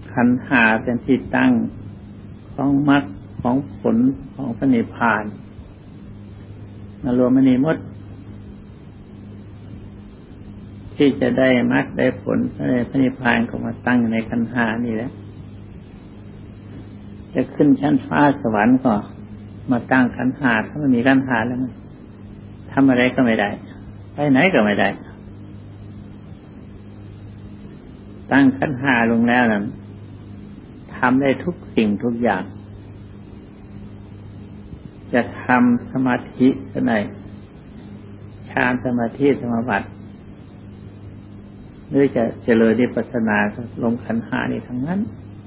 ขันธ์ห้าเป็นที่ตั้งของมรรคของผลของพระนิพพานมารวมมันนี้หมดที่จะได้มรรคได้ผลได้พระนิพพานก็มาตั้งในขันธ์ห้านี่แหละจะขึ้นชั้นฟ้าสวรรค์ก็มาตั้งขันธ์ห้าถ้าไม่มีขันธ์ห้าแล้วมันทำอะไรก็ไม่ได้ไปไหนก็ไม่ได้ตั้งขันธ์ห้าลงแล้วนั้นทำได้ทุกสิ่งทุกอย่างจะทำสมาธิก็ได้ฌานสมาธิสมาบัติหรือจะเจริญวิปัสสนาลงขันธ์ห้านี่ทั้งนั้น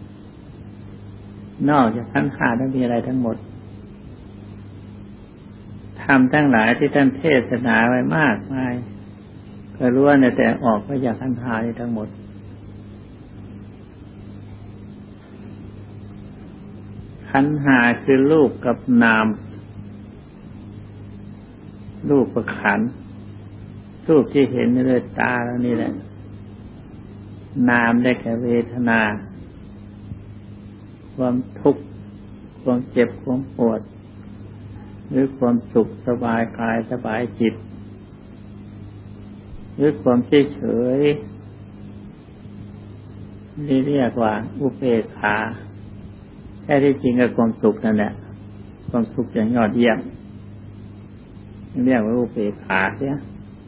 นอกจากขันธ์ห้าไม่มีอะไรทั้งหมดทำทั้งหลายที่ท่านเทศนาไว้มากมายก็ล้วนแต่ออกมาจากขันธ์ห้านี่ทั้งหมดขันธ์ห้าคือรูปกับนามรูปกับขันธ์รูปที่เห็นด้วยตาแล้วนี่แหละนามได้แก่เวทนาความทุกข์ความเจ็บความปวดหรือความสุขสบายกายสบายจิตหรือความเฉยๆนี่เรียกว่าอุเบกขาแท้ที่จริงก็ความสุขนั่นแหละความสุขอย่างยอดเยี่ยมเรียกว่าอุเบกขาเสีย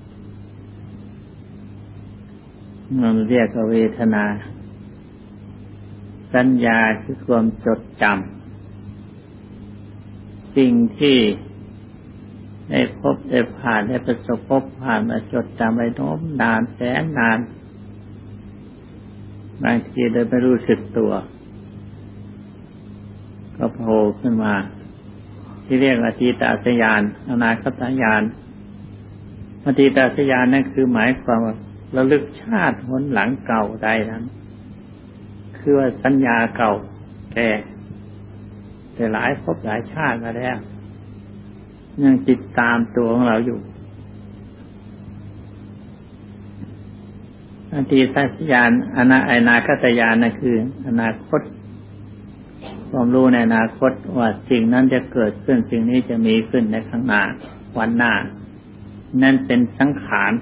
มันเรียกว่าเวทนาสัญญาคือความจดจำสิ่งที่ได้พบได้ผ่านได้ประสบพบผ่านมาจดจำไว้โน้มนานแสนนานบางทีโดยไม่รู้สึกตัวก็โผล่ขึ้นมาที่เรียกอตีตสัญญาณอนาคตสัญญาณอตีตสัญญาณนั่นคือหมายความว่าระลึกชาติหนหลังเก่าใดนั้นคือว่าสัญญาเก่าแก่แต่หลายภพหลายชาติมาแล้วยังติดตามตัวของเราอยู่อดีตสัญญาณอนาคตญาณนั่นคืออนาคตความรู้ในอนาคตว่าสิ่งนั้นจะเกิดขึ้นสิ่งนี้จะมีขึ้นในข้างหน้าวันหน้านั่นเป็นสังขาร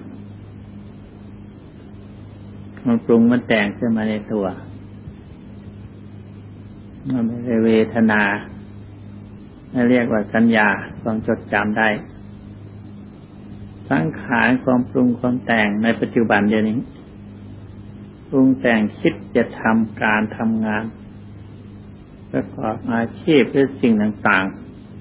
มันปรุงมันแต่งขึ้นมาในตัวมันไม่ได้เวทนาเรียกว่าสัญญาความจดจำได้สังขารความปรุงความแต่งในปัจจุบันเดี๋ยวนี้ปรุงแต่งคิดจะทำการทำงานประกอบอาชีพหรือสิ่งต่าง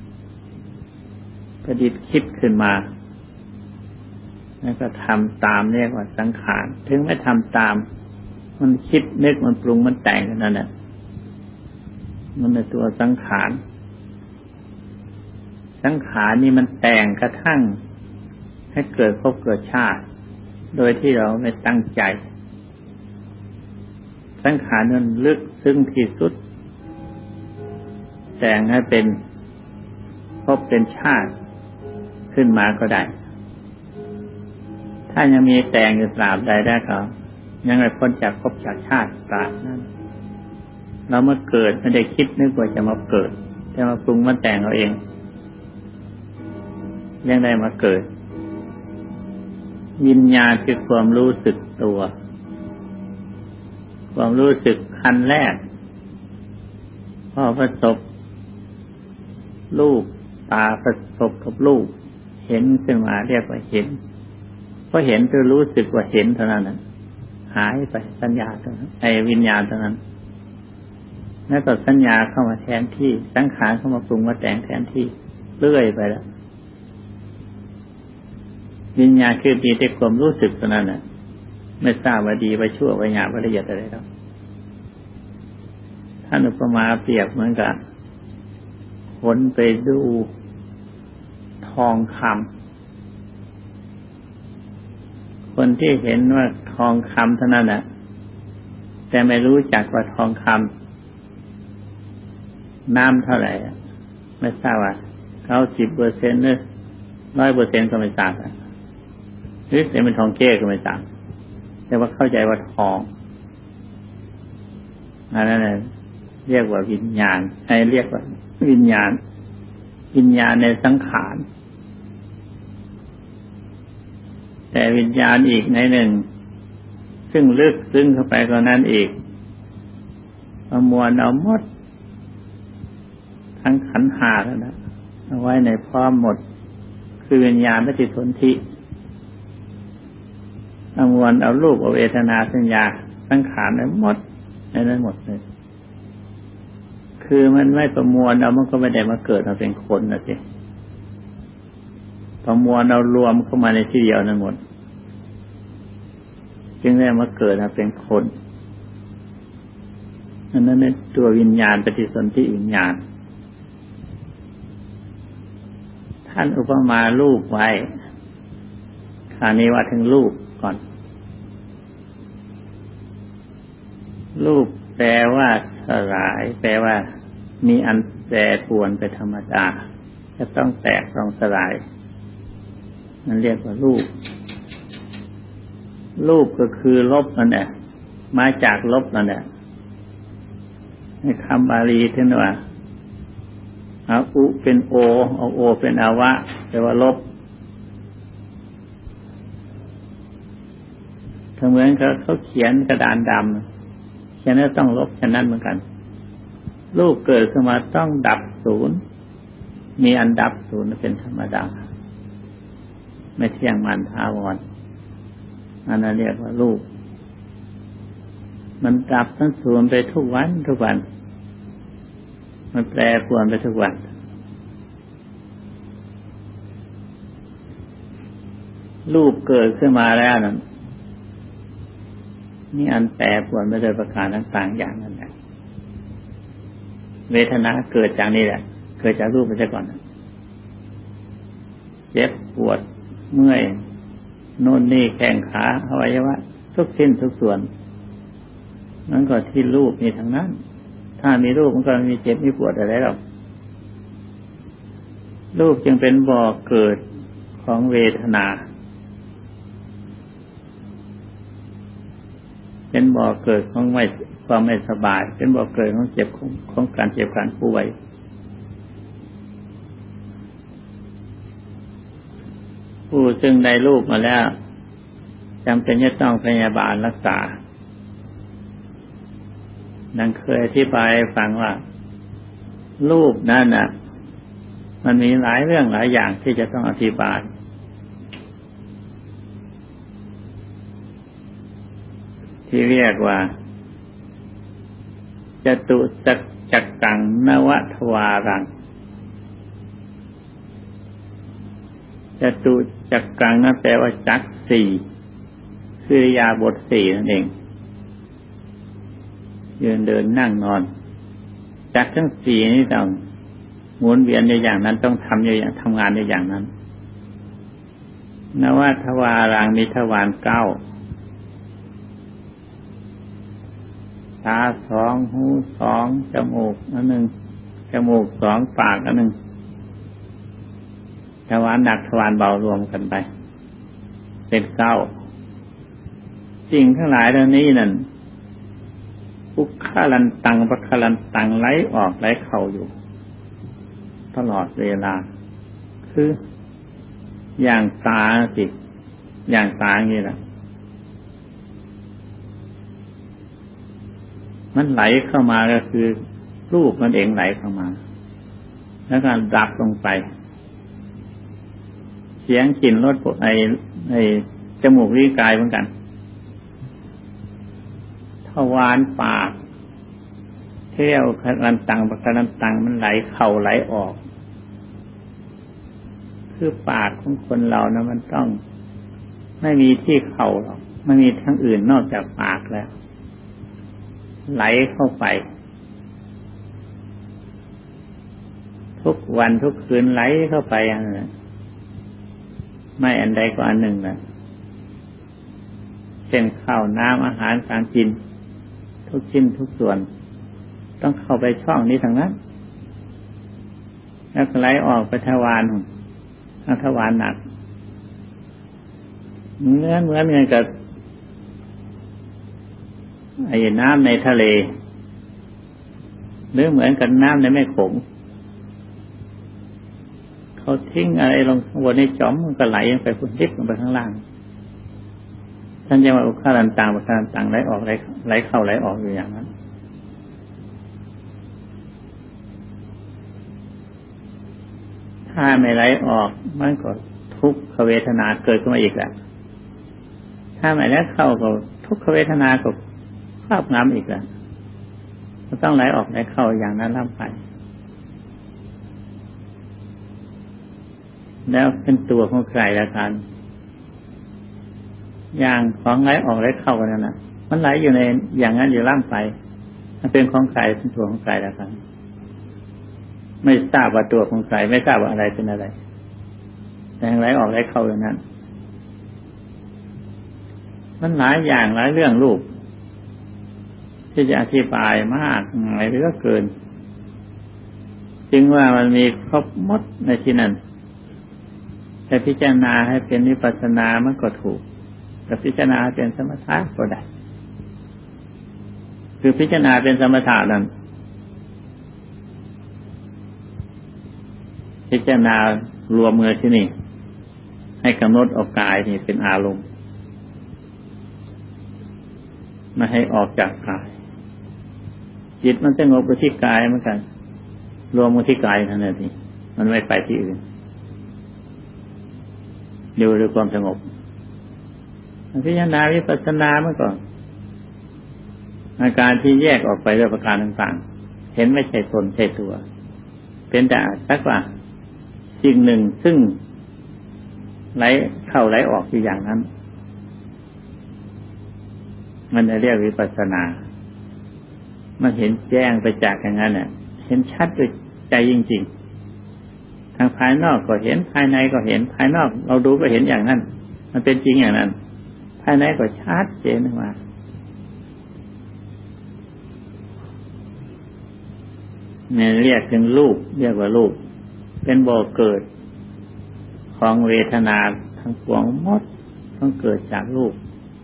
ๆประดิษฐ์คิดขึ้นมาแล้วก็ทำตามเรียกว่าสังขารถึงไม่ทำตามมันคิดนึกมันปรุงมันแต่งนั่นแหละมันเป็นตัวสังขารสังขารนี่มันแต่งกระทั่งให้เกิดภพเกิดชาติโดยที่เราไม่ตั้งใจสังขารนั้นลึกซึ้งที่สุดแต่งให้เป็นภพเป็นชาติขึ้นมาก็ได้ถ้ายังมีแต่งอยู่ตราบใดได้ก็ยังไม่พ้นจากภพจากชาติตราบนั้นเราเมื่อเกิดไม่ได้คิดนึกว่าจะมาเกิดแต่มาปรุงมาแต่งเอาเองยังได้มาเกิดวิญญาณคือความรู้สึกตัวความรู้สึกขั้นแรกพอประสบรูปตาประสบกับรูปเห็นขึ้นมาเรียกว่าเห็นพอเห็นคือรู้สึกว่าเห็นเท่านั้นหายไปสัญญาเท่านั้นวิญญาณเท่านั้นแล้วก็สัญญาเข้ามาแทนที่สังขารเข้ามาปรุงมาแต่งแทนที่เรื่อยไปแล้ววิญญาณคือมีแต่ความรู้สึกเท่านั้นไม่ทราบว่าดีว่าชั่วว่าหยาบว่าละเอียดอะไรแล้วท่านอุปมาเปรียบเหมือนกับคนไปดูทองคำคนที่เห็นว่าทองคำเท่านั้นแต่ไม่รู้จักว่าทองคำน้ำเท่าไหร่ไม่ทราบว่า 90% หรือ 100% ก็ไม่ทราบหรือเป็นทองเก้ก็ไม่ทราบแต่ว่าเข้าใจว่าทองอันนั้นเรียกว่าวิญญาณเรียกว่าวิญญาณในสังขารแต่วิญญาณอีกในหนึ่งซึ่งลึกซึ้งเข้าไปกว่านั้นอีกประมวลเอาหมดทั้งขันธ์ห้าแล้วนะเอาไว้ในพร้อมหมดคือวิญญาณปฏิสนธิประมวลเอารูปเอาเวทนาสัญญาสังขารในหมดในนั้นหมดเลยคือมันไม่ประมวลเอามันก็ไม่ได้มาเกิดมาเป็นคนนะสิประมวลเอารวมเข้ามาในที่เดียวนั้นหมดจึงได้มาเกิดมาเป็นคนอันนั้นเป็นตัววิญญาณปฏิสนธิวิญญาณท่านอุปมารูปไว้คราวนี้ว่าถึงรูปก่อนรูปแปลว่าสลายแปลว่ามีอันแปรปรวนไปธรรมดาจะต้องแตกต้องสลายนั่นเรียกว่ารูปก็คือลบนั่นแหละมาจากลบนั่นแหละในคำบาลีท่านว่าเอาอุเป็นโอเอาโอเป็นอาวะแปลว่าลบเหมือนเขาเขียนกระดานดำฉะนั้นต้องลบฉะนั้นเหมือนกันรูปเกิดขึ้นมาต้องดับศูนย์มีอันดับศูนย์เป็นธรรมดาไม่เที่ยงมันถาวรอันนั้นเรียกว่ารูปมันดับทั้งศูนย์ไปทุกวันมันแปรปรวนไปทุกวันรูปเกิดขึ้นมาแล้วนั่นนี่อันแปรปรวนไปโดยประการต่างๆอย่างนั้นแหละเวทนาเกิดจากนี่แหละเกิดจากรูปไปซะก่อนเจ็บปวดเมื่อยโน่นนี่แข้งขาอวัยวะทุกสิ้นทุกส่วนนั้นก็ที่รูปนี่ทั้งนั้นถ้ามีรูปมันก็มีเจ็บมีปวดอะไรหรอกรูปจึงเป็นบ่อเกิดของเวทนาเป็นบ่อเกิดของความไม่สบายเป็นบ่อเกิดของเจ็บของการเจ็บการป่วยผู้ซึ่งได้รูปมาแล้วจำเป็นจะต้องพยาบาลรักษาดังเคยอธิบายให้ฟังว่ารูปนั่นน่ะมันมีหลายเรื่องหลายอย่างที่จะต้องอธิบายที่เรียกว่าจตุจักกังนวทวารังจตุจักกังนั่นแปลว่าจักสี่คืออิริยาบถสี่นั่นเองยืนเดินนั่งนอนจักทั้งสี่นี้ต้องหมุนเวียนในอย่างนั้นต้องทำอย่างทำงานในอย่างนั้นนวทวารังมีทวาร9ตา2หู2จมูกอันหนึ่งจมูก2ปากอันหนึ่งทวารหนักทวารเบารวมกันไปเป็น9สิ่งทั้งหลายเหล่านี้นั่นอุคคลันตังปคลันตังไหลออกไหลเข้าอยู่ตลอดเวลาคืออย่างตาสิอย่างตาอย่างนี้แหละมันไหลเข้ามาก็คือรูปมันเองไหลเข้ามาแล้วก็ดับลงไปเสียงกลิ่นรสไอจมูกลิ้นกายเหมือนกันทวารปากเที่ยวคลันตังปคลันตังมันไหลเข้าไหลออกคือปากของคนเรานะมันต้องไม่มีที่เข้าหรอกไม่มีทางอื่นนอกจากปากแล้วไหลเข้าไปทุกวันทุกคืนไหลเข้าไปอย่างนั้นไม่อันใดก็อันหนึ่งนะเช่นข้าวน้ำอาหารการกินทุกชิ้นทุกส่วนต้องเข้าไปช่องนี้ทั้งนั้นแล้วก็ไหลออกไปทวารทวารหนักเหมือนกับไอ้น้ำในทะเลหรือเหมือนกับน้ำในแม่โขงเขาทิ้งอะไรลงบนในจอมมันก็ไหลไปพุ่นลิบลงไปข้างล่างท่านจะมาอุคารันตังอุคารันตังไหลออกไหลเข้าไหลออกอยู่อย่างนั้นถ้าไม่ไหลออกมันก็ทุกขเวทนาเกิดขึ้นมาอีกแหละถ้าไม่ไหลเข้าก็ทุกขเวทนาก็ครอบงำอีกแหละมันต้องไหลออกไหลเข้าอย่างนั้นล่ำไปแล้วเป็นตัวของใครละกันอย่างของไหลออกไหลเข้ากันนั่นแหละมันไหลอยู่ในอย่างนั้นอยู่ล่ำไปมันเป็นของใครเป็นตัวของใครละกันไม่ทราบว่าตัวของใครไม่ทราบว่าอะไรเป็นอะไรแต่ไหลออกไหลเข้าอย่างนั้นมันหลายอย่างหลายเรื่องรูปที่จะอธิบายมากหลายเรื่องเกินจึงว่ามันมีครบหมดในที่นั้นแต่พิจารณาให้เป็นวิปัสสนามันก็ถูกแต่พิจารณาเป็นสมถะก็ได้คือพิจารณาเป็นสมถะนั้นพิจารณารวมมือที่นี่ให้กำหนดเอากายนี่เป็นอารมณ์ไม่ให้ออกจากกายจิตมันสงบไปที่กายเหมือนกันรวมมาที่กายเท่านั้นเองมันไม่ไปที่อื่นอยู่ด้วยความสงบพิจารณาวิปัสสนาเมื่อก่อนอาการที่แยกออกไปด้วยประการต่างๆเห็นไม่ใช่ตนใช่ตัวเป็นแต่สักว่าสิ่งหนึ่งซึ่งไหลเข้าไหลออกอยู่อย่างนั้นมันเรียกวิปัสสนามันเห็นแจ้งไปจากอย่างนั้นน่ะเห็นชัดด้วยใจจริงๆทางภายนอกก็เห็นภายในก็เห็นภายนอกเราดูก็เห็นอย่างนั้นมันเป็นจริงอย่างนั้นภายในก็ชัดเจนออกมาเนี่ยเรียกถึงรูปเรียกว่ารูปเป็นบ่อเกิดของเวทนาทั้งปวงหมดต้องเกิดจากรูป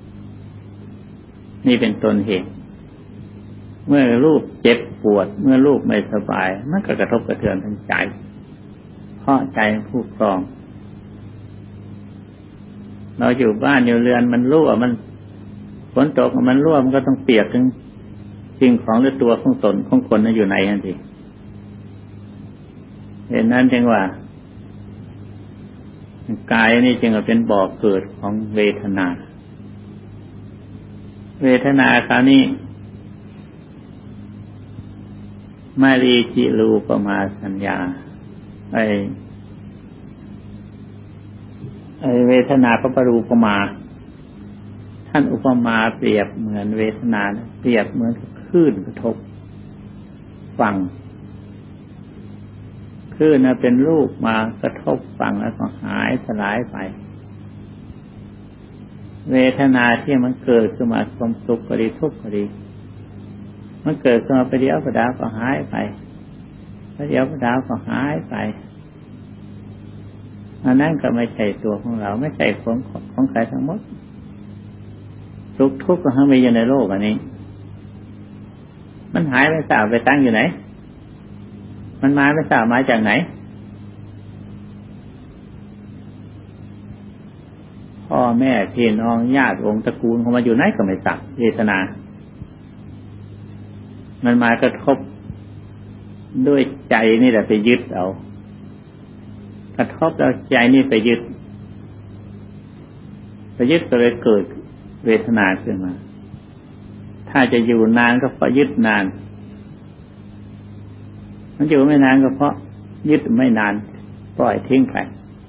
นี่เป็นต้นเหตุเมื่อรูปเจ็บปวดเมื่อรูปไม่สบายมันก็กระทบกระเทือนทางใจเพราะใจผู้ครองเราอยู่บ้านอยู่เรือนมันรั่วมันฝนตกมันรั่วมันก็ต้องเปียกถึงสิ่งของหรือตัวของตนของคนนั้นอยู่ในนั่นสิเห็นนั้นจึงว่ากายนี่จึงเป็นบ่อเกิดของเวทนาเวทนาคราวนี้มารีจิรูปมาสัญญาเวทนาพระปรูปมาท่านอุปมาเปรียบเหมือนเวทนาเปรียบเหมือนคลื่นกระทบฝั่งคลื่นเป็นรูปมากระทบฝั่งแล้วก็หายสลายไปเวทนาที่มันเกิดขึ้นมาความสุขก็ดีทุกข์ก็ดีมันเกิดขึ้นมาไปเดียวประดาวก็หายไปแล้วเดียวประดาวก็หายไปอันนั้นก็ไม่ใช่ตัวของเราไม่ใช่ของใครทั้งหมดสุขทุกข์ก็ทั้งมีอยู่ในโลกอันนี้มันหายไปสาวไปตั้งอยู่ไหนมันมาไปสาวมาจากไหนพ่อแม่พี่น้องญาติวงศ์ตระกูลเขามาอยู่ไหนก็ไม่ทราบเวทนามันมากระทบด้วยใจนี่แหละไปยึดเอากระทบแล้วใจนี่ไปยึดก็เลยเกิดเวทนาขึ้นมาถ้าจะอยู่นานก็เพราะยึดนานมันอยู่ไม่นานก็เพราะยึดไม่นานปล่อยทิ้งไป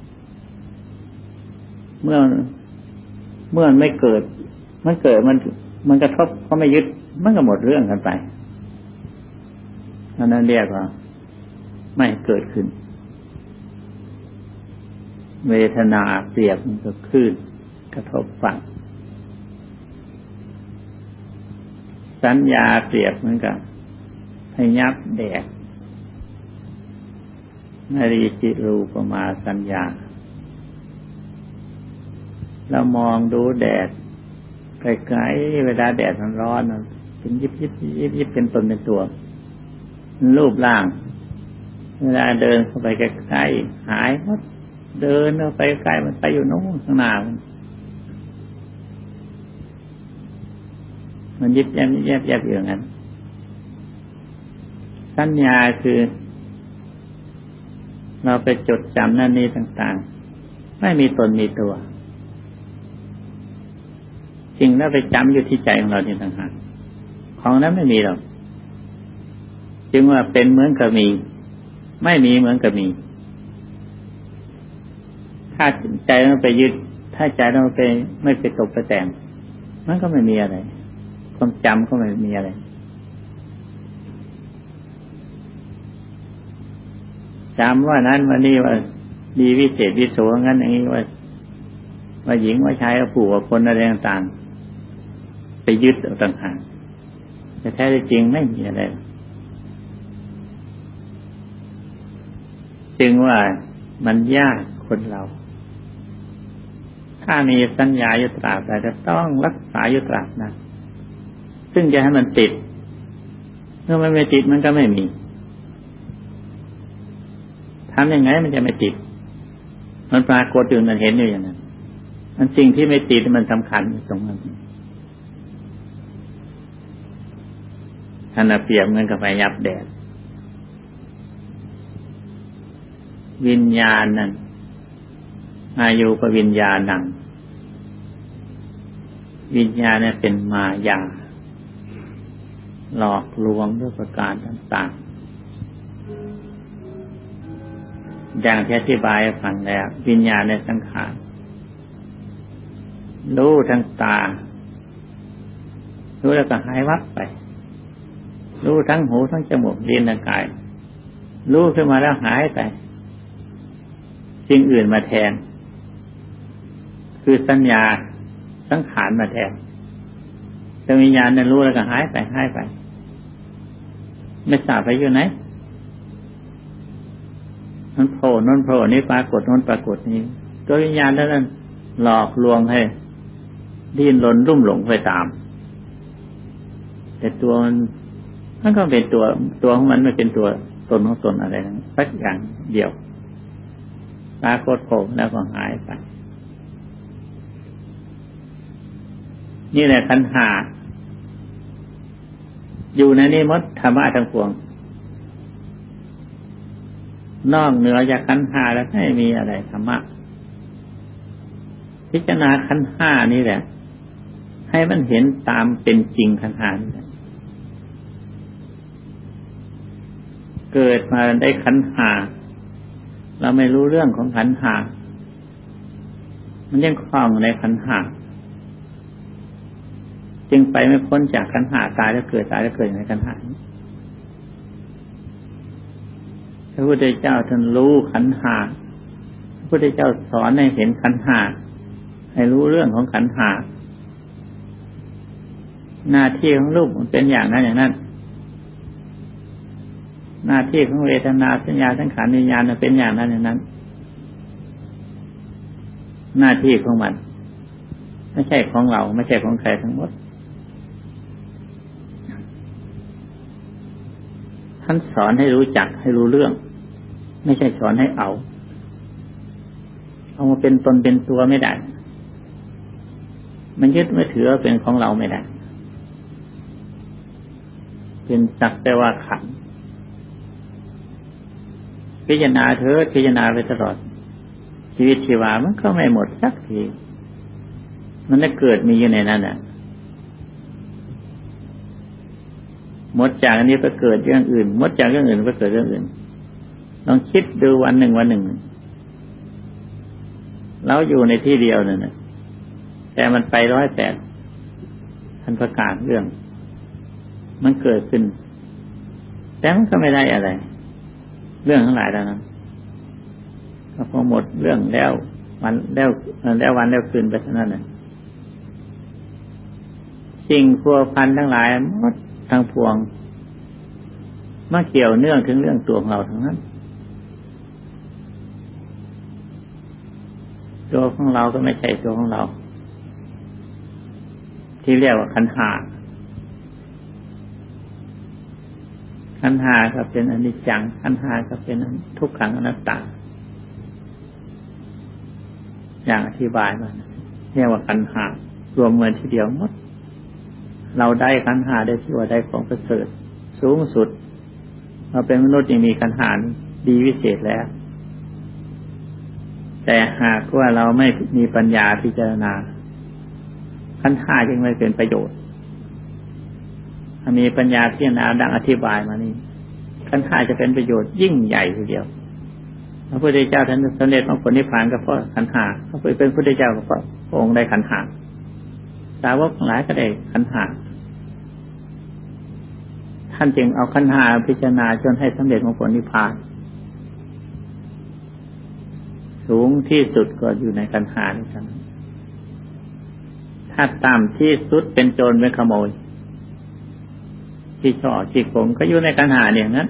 เมื่อมันไม่เกิดมันเกิดมันกระทบเพราะไม่ยึดมันก็หมดเรื่องกันไปอันนั้นเรียกว่าไม่เกิดขึ้นเวทนาเปรียบมันก็คลื่นกระทบฝั่งสัญญาเปรียบเหมือนกับพยับแดดนารีจิรูปมาสัญญาเรามองดูแดดไกลๆเวลาแดดมันร้อนเป็นยิบเป็นตนเป็นตัวรูปร่างเวลาเดินเข้าไปใกล้ๆหายหมดเดินเข้าไปใกล้มันไปอยู่โน้นข้างหน้ามันยิบแยบอย่างนั้นสัญญาคือเราไปจดจำนั่นนี่ต่างๆไม่มีตนมีตัวจริงแล้วไปจำอยู่ที่ใจของเรานี่ต่างหากของนั้นไม่มีหรอกจึงว่าเป็นเหมือนกับมีไม่มีเหมือนกับมีถ้าใจเราไปยึดถ้าใจเราไปไม่ไปตกไปแต่งมันก็ไม่มีอะไรความจำก็ไม่มีอะไรจำว่านั้นว่านี่ว่าดีวิเศษวิโสงั้นอย่างนี้ว่าหญิงว่าชายว่าผู้ว่าคนอะไรต่างๆไปยึดเอาต่างหากแต่แท้จริงไม่มีอะไรจึงว่ามันยากคนเราถ้ามีสัญญาอยู่ตราบใดจะต้องรักษาอยู่ตราบนั้นซึ่งจะให้มันติดเมื่อมันไม่ติดมันก็ไม่มีทำยังไงมันจะไม่ติดมันปรากฏอยู่มันเห็นอยู่อย่างนั้นมันสิ่งที่ไม่ติดมันสำคัญตรงนั้นท่านเปรียบเหมือนกับไฟยับแดดวิญญาณนั่นอายุกับวิญญาณังวิญญาณเนี่ยเป็นมายาหลอกลวงด้วยประการต่างๆอย่างที่อธิบายให้ฟังแล้ววิญญาณในสังขารรู้ทั้งตารู้แล้วก็หายวับไปรู้ทั้งหูทั้งจมูกลิ้นทั้งกายรู้ขึ้นมาแล้วหายไปสิ่งอื่นมาแทนคือสัญญาสังขารมาแทนแต่วิญญาณนั้นรู้แล้วก็หายไปไม่ทราบไปอยู่ไหนมันโผล่นนโผล่นี้ปรากฏนนปรากฏนี้ตัววิญญาณนั้นหลอกลวงให้ดิ้นรนรุ่มหลงไปตามแต่ตัวมันก็เป็นตัวของมันไม่เป็นตัวตนของตนอะไรนะสักอย่างเดียวปรากฏโผล่แล้วก็หายไปนี่แหละขันธ์ห้าอยู่ในนี้หมดธรรมะทั้งปวงนอกเหนือจากขันธ์ห้าแล้วไม่มีอะไรธรรมะพิจารณาขันธ์ห้านี่แหละให้มันเห็นตามเป็นจริงขันธ์ห้านี่แหละเกิดมาได้ขันธ์ห้าเราไม่รู้เรื่องของขันธ์ห้ามันยังคล้องในขันธ์ห้าจึงไปไม่พ้นจากขันธ์ห้าตายแล้วเกิดตายแล้วเกิดในขันธ์ห้าพระพุทธเจ้าท่านรู้ขันธ์ห้าพระพุทธเจ้าสอนให้เห็นขันธ์ห้าให้รู้เรื่องของขันธ์ห้าหน้าที่ของรูปมันเป็นอย่างนั้นอย่างนั้นหน้าที่ของเวทนาสัญญาสังขารวิญญาณเป็นอย่างนั้นอย่างนั้นหน้าที่ของมันไม่ใช่ของเราไม่ใช่ของใครทั้งหมดท่านสอนให้รู้จักให้รู้เรื่องไม่ใช่สอนให้เอามาเป็นตนเป็นตัวไม่ได้มันยึดไม่ถือว่าเป็นของเราไม่ได้เป็นสักแต่ว่าขันธ์พิจารณาเถิดพิจารณาไปตลอดชีวิตชีวามันก็ไม่หมดสักทีมันได้เกิดมีอยู่ในนั้นน่ะหมดจากอันนี้ไปเกิดเรื่องอื่นหมดจากเรื่องอื่นไปเกิดเรื่องอื่นลองคิดดูวันหนึ่งเราอยู่ในที่เดียวนั่นน่ะแต่มันไป108ท่านประกาศเรื่องมันเกิดขึ้นแต่มันก็ไม่ได้อะไรเรื่องทั้งหลายแล้วนั้นก็พอหมดเรื่องแล้ววันแล้วคืนไปเท่านั้นน่ะสิ่งพัวพันทั้งหลายหมดทั้งพวงมาเกี่ยวเนื่องถึงเรื่องตัวของเราทั้งนั้นตัวของเราก็ไม่ใช่ตัวของเราที่เรียกว่าขันธ์ห้าขันธ์ห้าก็เป็นอนิจจังขันธ์ห้าก็เป็นทุกขังอนัตตาอย่างอธิบายมาเรียกว่าขันธ์ห้ารวมเงินทีเดียวหมดเราได้ขันธ์ห้าได้ที่ว่าได้ของประเสริฐสูงสุดเราเป็นมนุษย์ยังมีขันธ์ห้าดีวิเศษแล้วแต่หากว่าเราไม่มีปัญญาพิจารณาขันธ์ห้าจึงไม่เป็นประโยชน์ถ้ามีปัญญาพิจารณาดังอธิบายมานี่ขันธ์ห้าจะเป็นประโยชน์ยิ่งใหญ่ทีเดียวพระพุทธเจ้าท่านสำเร็จมรรคผลนิพพานก็เพราะขันธ์ห้าพระพุทธเป็นพระพุทธเจ้าก็เพราะพระองค์ได้ขันธ์ห้าสาวกทั้งหลายก็ได้ขันธ์ห้าท่านจึงเอาขันธ์ห้าพิจารณาจนให้สำเร็จมรรคผลนิพพานสูงที่สุดก็อยู่ในขันธ์ห้านี่เท่านั้นถ้าต่ำที่สุดเป็นโจรเป็นขโมยที่ช่อที่โกงก็อยู่ในขันธ์ห้าเนี่ยนั้น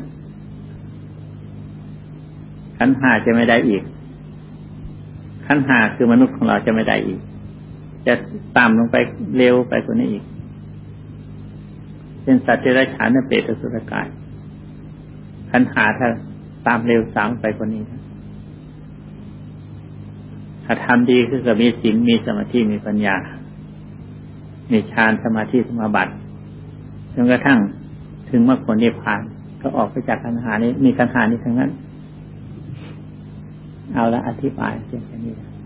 ขันธ์ห้าจะไม่ได้อีกขันธ์ห้าคือมนุษย์ของเราจะไม่ได้อีกจะต่ำลงไปเร็วไปกว่านี้อีกเป็นสัตว์เดรัจฉานเปรตอสุรกายขันธ์ห้าถ้าตามเร็วสามไปกว่านี้ถ้าทำดีคือมีศีลมีสมาธิมีปัญญามีฌานสมาธิสมาบัติจนกระทั่งถึงมรรคผลนิพพานก็ออกไปจากขันธ์ห้านี้มีขันธ์ห้านี้ทั้งนั้นเอาละอธิบายเพียงแค่นี้